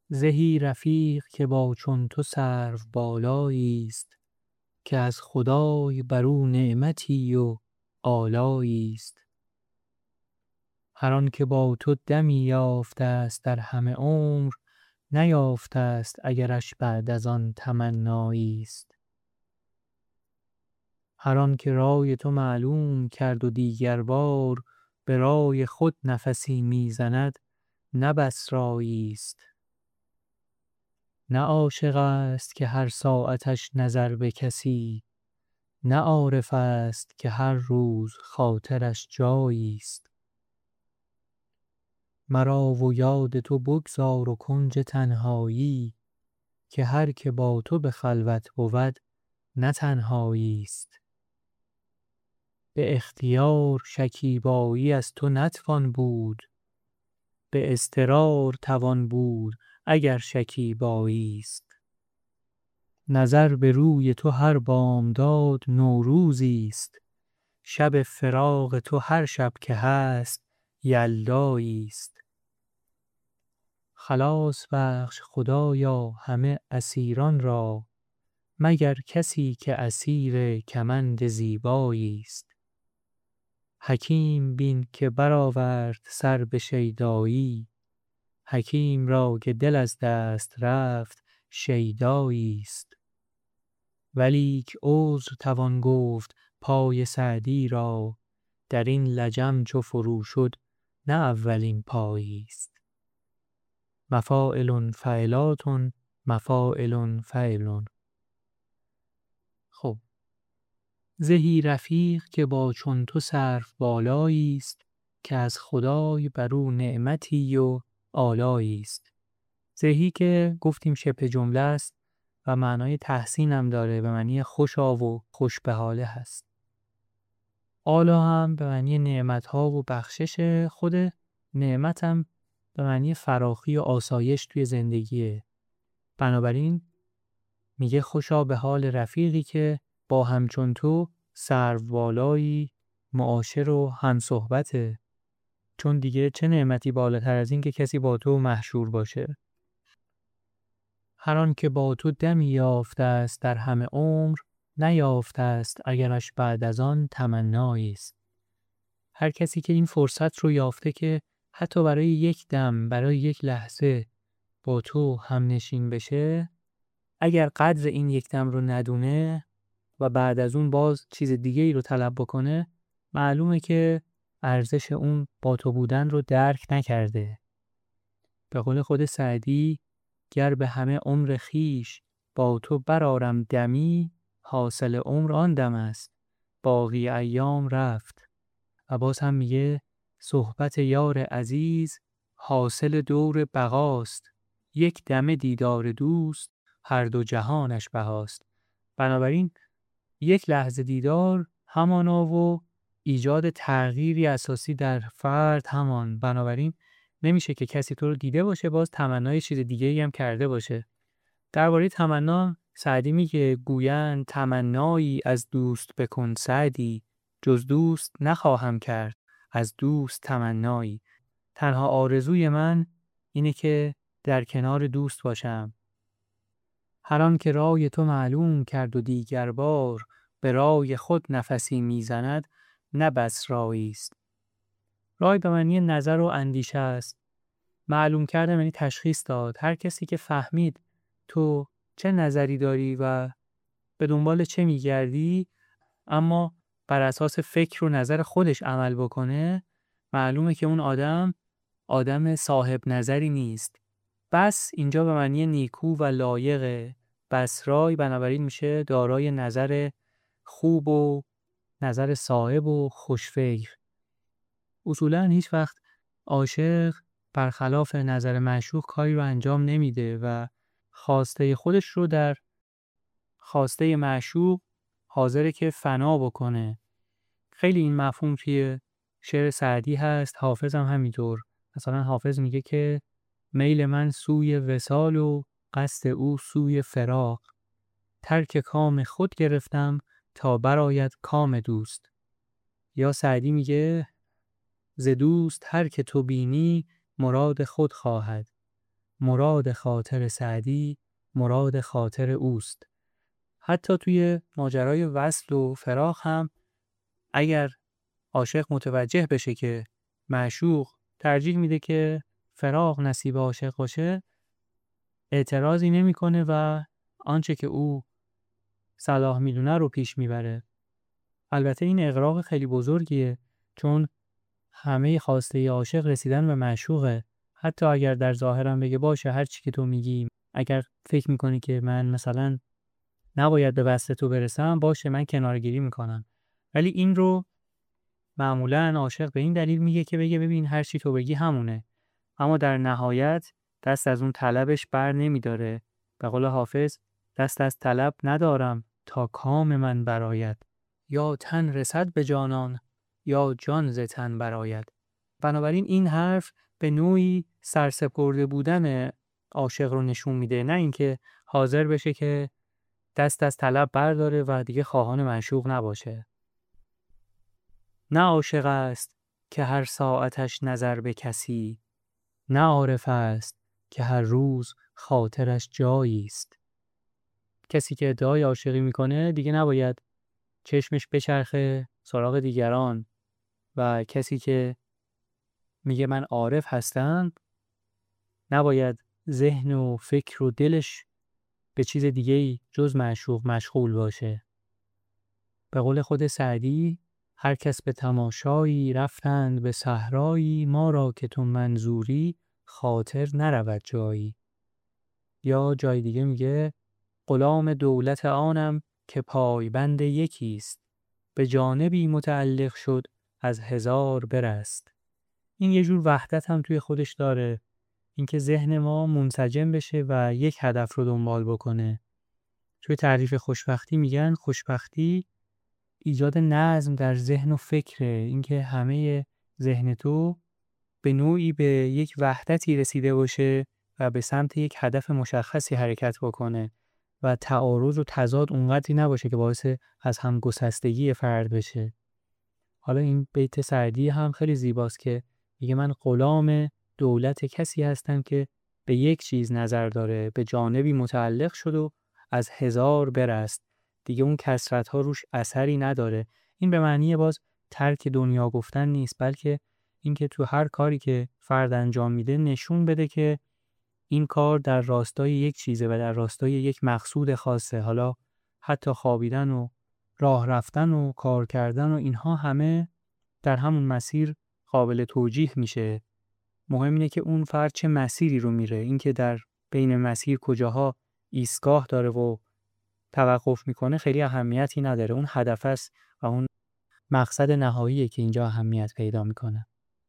زهی رفیق که با چون تو سرو بالایی است، که از خدای بر او نعمتی و آلایی است. هر آن که با تو دمی یافته است در همه عمر، نیافته است اگرش بعد از آن تمنایی است. هر آن که رای تو معلوم کرد و دیگر بار، به رای خود نفسی میزند نه بس رایی است. نه عاشق است که هر ساعتش نظر به کسی، نه عارف است که هر روز خاطرش جایی است. مرا و یاد تو بگذار و کنج تنهایی، که هر که با تو به خلوت بود نه تنهایی است. به اختیار شکیبایی از تو نتوان بود، به اضطرار توان بود اگر شکیبایی است. نظر به روی تو هر بامداد نوروزی است، شب فراق تو هر شب که هست یلدایی است. خلاص بخش خدایا همه اسیران را، مگر کسی که اسیر کمند زیبایی است. حکیم بین که برآورد سر به شیدایی، حکیم را که دل از دست رفت شیدایی است. ولیک عذر توان گفت پای سعدی را، در این لجم چو فرو شد نه اولین پایی است. مفاعل فعلات مفاعل فعلون. خب، زهی رفیق که با چون تو سرو بالایی است، که از خدای بر او نعمتی و آلایی است. زهی که گفتیم شبه جمله است و معنای تحسین هم داره، به معنی خوشا و خوش به حاله هست. آلا هم به معنی نعمت ها و بخشش، خود نعمت هم به معنی فراخی و آسایش توی زندگیه. بنابراین میگه خوشا به حال رفیقی که با همچون تو سروبالایی معاشر و همصحبته، چون دیگه چه نعمتی بالاتر از این که کسی با تو محشور باشه. هر آن که با تو دمی یافته است در همه عمر، نیافته است اگرش بعد از آن تمنایی است. هر کسی که این فرصت رو یافته که حتی برای یک دم، برای یک لحظه با تو هم نشین بشه، اگر قدر این یک دم رو ندونه و بعد از اون باز چیز دیگه ای رو طلب بکنه، معلومه که ارزش اون با تو بودن رو درک نکرده. به قول خود سعدی، گر به همه عمر خیش با تو برآرم دمی، حاصل عمر آن دم است باقی ایام رفت. و باز هم میگه صحبت یار عزیز حاصل دور بقاست، یک دم دیدار دوست هر دو جهانش بهاست. بنابراین یک لحظه دیدار همانا و ایجاد تغییری اساسی در فرد همان. بنابراین نمیشه که کسی تو رو دیده باشه باز تمنای چیز دیگه ای هم کرده باشه. درباره تمنا سعدی میگه گویند تمنایی از دوست بکن سعدی، جز دوست نخواهم کرد از دوست تمنایی. تنها آرزوی من اینه که در کنار دوست باشم. هر آن که رای تو معلوم کرد و دیگر بار، به رای خود نفسی میزند نه بس رایی است. رای به معنی نظر و اندیشه است. معلوم کردن یعنی تشخیص داد. هر کسی که فهمید تو چه نظری داری و به دنبال چه میگردی، اما بر اساس فکر و نظر خودش عمل بکنه، معلومه که اون آدم صاحب نظری نیست. بس اینجا به معنی نیکو و لایقه. بس رای بنابراین میشه دارای نظر خوب و نظر صائب و خوشفکر. اصولاً هیچ وقت عاشق برخلاف نظر معشوق کاری رو انجام نمیده و خواسته خودش رو در خواسته معشوق حاضره که فنا بکنه. خیلی این مفهوم توی شعر سعدی هست. حافظ هم همینطور. مثلا حافظ میگه که میل من سوی وصال و قصد او سوی فراق، ترک کام خود گرفتم تا برآید کام دوست. یا سعدی میگه ز دوست هر که تو بینی مراد خود خواهد، مراد خاطر سعدی مراد خاطر اوست. حتی توی ماجرای وصل و فراق هم اگر عاشق متوجه بشه که معشوق ترجیح میده که فراق نصیب عاشق باشه، اعتراضی نمیکنه و آنچه که او صلاح میدونه رو پیش میبره. البته این اغراق خیلی بزرگیه، چون همه خواسته عاشق رسیدن به معشوقه. حتی اگر در ظاهرم بگه باشه هر چی که تو میگی، اگر فکر میکنی که من مثلا نباید به وصل تو برسم، باشه من کنارگیری میکنم، ولی این رو معمولاً عاشق به این دلیل میگه که بگه ببین هر چی تو بگی همونه، اما در نهایت دست از اون طلبش بر نمیداره. به قول حافظ دست از طلب ندارم تا کام من برآید، یا تن رسد به جانان یا جان ز تن برآید. بنابراین این حرف به نوعی سرسپرده بودن عاشق رو نشون میده، نه اینکه حاضر بشه که دست از طلب برداره و دیگه خواهان معشوق نباشه. نه عاشق است که هر ساعتش نظر به کسی، نه عارف است که هر روز خاطرش جایی است. کسی که ادعای عاشقی میکنه دیگه نباید چشمش بچرخه سراغ دیگران، و کسی که میگه من عارف هستم نباید ذهن و فکر و دلش به چیز دیگه‌ای جز معشوق مشغول باشه. به قول خود سعدی، هر کس به تماشایی رفتند به صحرایی، ما را که تو منظوری خاطر نرود جایی. یا جای دیگه میگه غلام دولت آنم که پایبند یکیست، به جانبی متعلق شد از هزار برست. این یه جور وحدت هم توی خودش داره، اینکه ذهن ما منسجم بشه و یک هدف رو دنبال بکنه. توی تعریف خوشبختی میگن خوشبختی ایجاد نظم در ذهن و فکره، اینکه همه ذهن تو به نوعی به یک وحدتی رسیده باشه و به سمت یک هدف مشخصی حرکت بکنه و تعارض و تضاد اونقدری نباشه که باعث از هم گسستگی فرد بشه. حالا این بیت سعدی هم خیلی زیباست که میگه من غلام دولت کسی هستم که به یک چیز نظر داره، به جانبی متعلق شد و از هزار برست، دیگه اون کثرت ها روش اثری نداره. این به معنی باز ترک دنیا گفتن نیست، بلکه اینکه تو هر کاری که فرد انجام میده نشون بده که این کار در راستای یک چیزه و در راستای یک مقصود خاصه. حالا حتی خوابیدن و راه رفتن و کار کردن و اینها همه در همون مسیر قابل توجیه میشه. مهم اینه که اون فرد چه مسیری رو میره، اینکه در بین مسیر کجاها ایستگاه داره و توقف میکنه خیلی اهمیتی نداره. اون هدف است و اون مقصد نهاییه که اینجا اهمیت پیدا میکنه.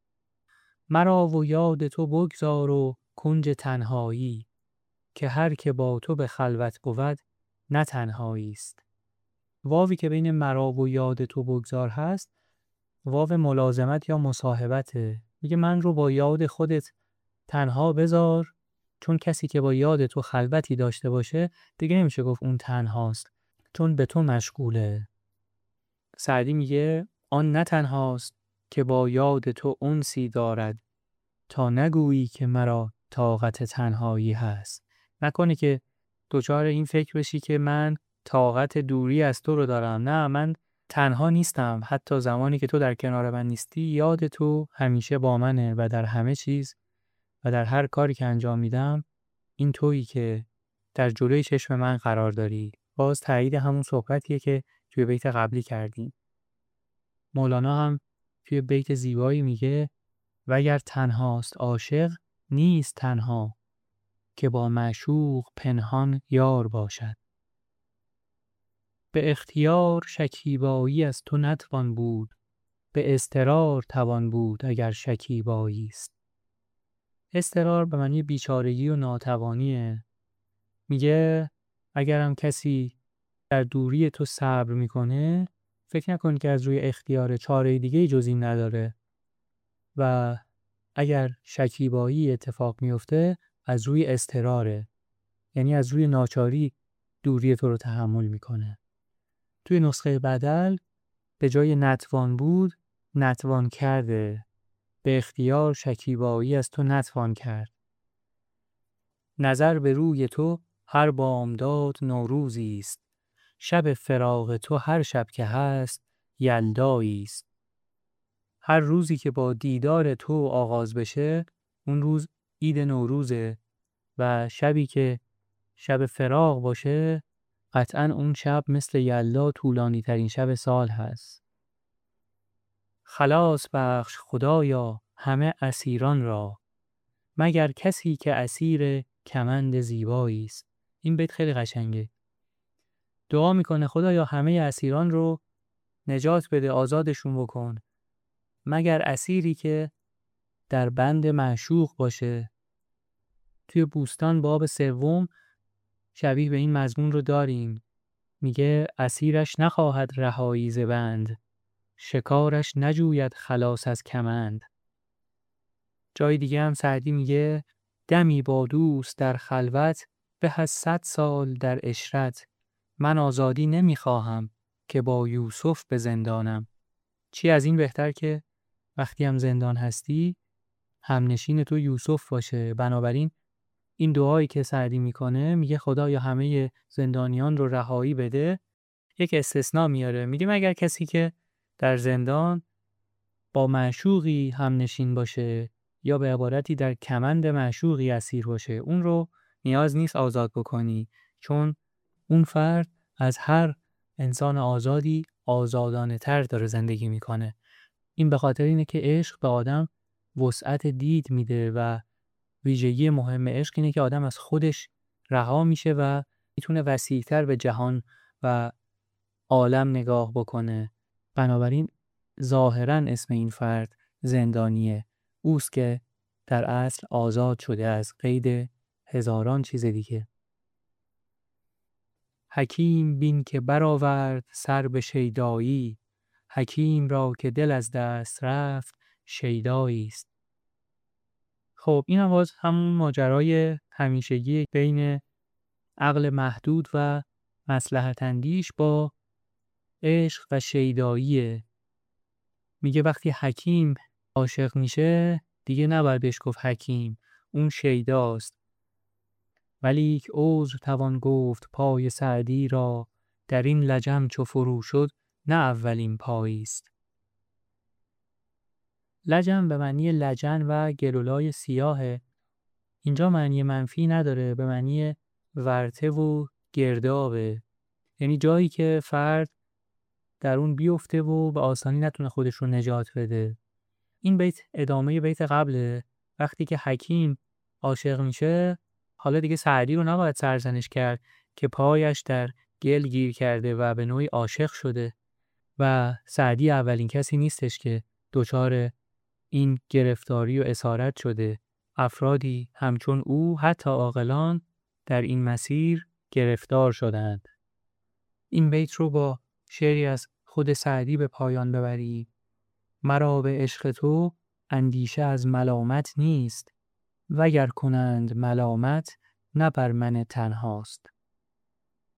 مرا و یاد تو بگذار و کنج تنهایی، که هر که با تو به خلوت بود نه تنهایی است. واوی که بین مرا و یاد تو بگذار هست واو ملازمت یا مصاحبته. میگه من رو با یاد خودت تنها بذار، چون کسی که با یاد تو خلوتی داشته باشه دیگه نمیشه گفت اون تنهاست، چون به تو مشغوله. سعدی میگه آن نه تنهاست که با یاد تو انسی دارد، تا نگویی که مرا طاقت تنهایی هست. نکنی که دوچار این فکر بشی که من طاقت دوری از تو رو دارم. نه، من تنها نیستم. حتی زمانی که تو در کنار من نیستی یاد تو همیشه با منه و در همه چیز و در هر کاری که انجام میدم این تویی که در جلوی چشم من قرار داری. باز تایید همون صحبتیه که توی بیت قبلی کردیم. مولانا هم توی بیت زیبایی میگه وگر تنهاست عاشق نیست تنها، که با معشوق پنهان یار باشد. به اختیار شکیبایی از تو نتوان بود، به اضطرار توان بود اگر شکیبایی است. اضطرار به معنی بیچارگی و ناتوانیه. میگه اگرم کسی در دوری تو صبر میکنه فکر نکن که از روی اختیار چاره دیگه جز این نداره، و اگر شکیبایی اتفاق میفته از روی اضطراره، یعنی از روی ناچاری دوری تو رو تحمل میکنه. توی نسخه بدل به جای نتوان بود نتوان کرده، به اختیار شکیبایی از تو نتوان کرد. نظر به روی تو هر بامداد نوروزی است. شب فراق تو هر شب که هست یلدایی است. هر روزی که با دیدار تو آغاز بشه اون روز عید نوروزه و شبی که شب فراق باشه قطعاً اون شب مثل یلدا طولانی ترین شب سال هست. خلاص بخش خدایا همه اسیران را، مگر کسی که اسیر کمند زیبایی است. این بیت خیلی قشنگه. دعا میکنه خدایا همه اسیران رو نجات بده، آزادشون بکن، مگر اسیری که در بند معشوق باشه. توی بوستان باب 3 شبیه به این مضمون رو داریم. میگه اسیرش نخواهد رهایی ز بند، شکارش نجوید خلاص از کمند. جای دیگه هم سعدی میگه دمی با دوست در خلوت به از 100 سال در عشرت. من آزادی نمیخواهم که با یوسف به زندانم. چی از این بهتر که وقتی هم زندان هستی همنشین تو یوسف باشه. بنابراین این دعایی که سعدی میکنه میگه خدایا همه زندانیان رو رهایی بده. یک استثناء میاره، میگه مگر کسی که در زندان با معشوقی همنشین باشه یا به عبارتی در کمند معشوقی اسیر باشه، اون رو نیاز نیست آزاد بکنی، چون اون فرد از هر انسان آزادی آزادانه تر داره زندگی میکنه. این به خاطر اینه که عشق به آدم وسعت دید میده و ویژگی مهم عشق اینه که آدم از خودش رها میشه و میتونه وسیع‌تر به جهان و عالم نگاه بکنه. بنابراین ظاهراً اسم این فرد زندانیه، اوست که در اصل آزاد شده از قید هزاران چیز دیگه. حکیم بین که برآورد سر به شیدایی، حکیم را که دل از دست رفت شیدایی است. خب این هم باز همون ماجرای همیشگی بین عقل محدود و مصلحت اندیش با عشق و شیداییه. میگه وقتی حکیم عاشق میشه دیگه نباید بهش گفت حکیم، اون شیداست. ولیک عذر توان گفت پای سعدی را، در این لجم چو فرو شد نه اولین پاییست. لجم به معنی لجن و گلولای سیاهه. اینجا معنی منفی نداره، به معنی ورطه و گردابه. یعنی جایی که فرد در اون بیفته و به آسانی نتونه خودش رو نجات بده. این بیت ادامه بیت قبله. وقتی که حکیم عاشق میشه حالا دیگه سعدی رو نباید سرزنش کرد که پایش در گل گیر کرده و به نوعی عاشق شده و سعدی اولین کسی نیستش که دچار این گرفتاری و اسارت شده. افرادی همچون او حتی عاقلان در این مسیر گرفتار شدند. این بیت رو با شعری از خود سعدی به پایان ببریم. مرا به عشق تو اندیشه از ملامت نیست، وگر کنند ملامت نه بر من تنهاست.